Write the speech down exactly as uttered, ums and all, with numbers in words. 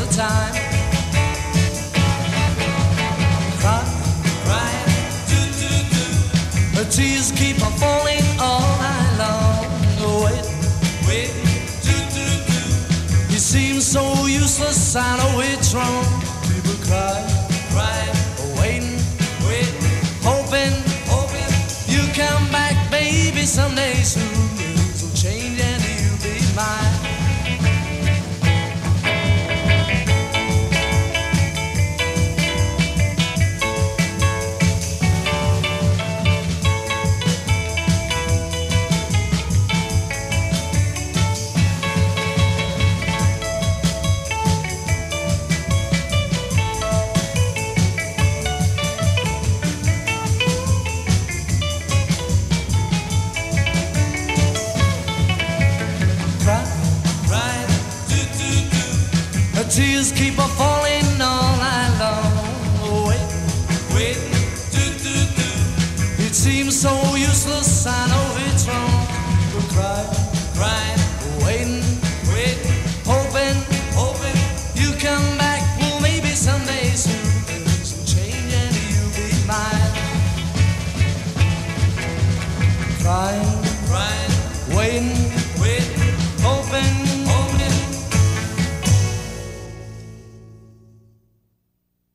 time. Cry, cry, do, do, do. The tears keep on falling all night long. Wait, wait, do, do, do. You seem so useless, I know it's wrong. People cry, cry, waiting, waiting, hoping, hoping you come back, baby, someday soon. Things will change and you'll be mine. Tears keep on falling all night long. Wait, wait, do, do, do. It seems so useless, I know it's wrong. We'll cry.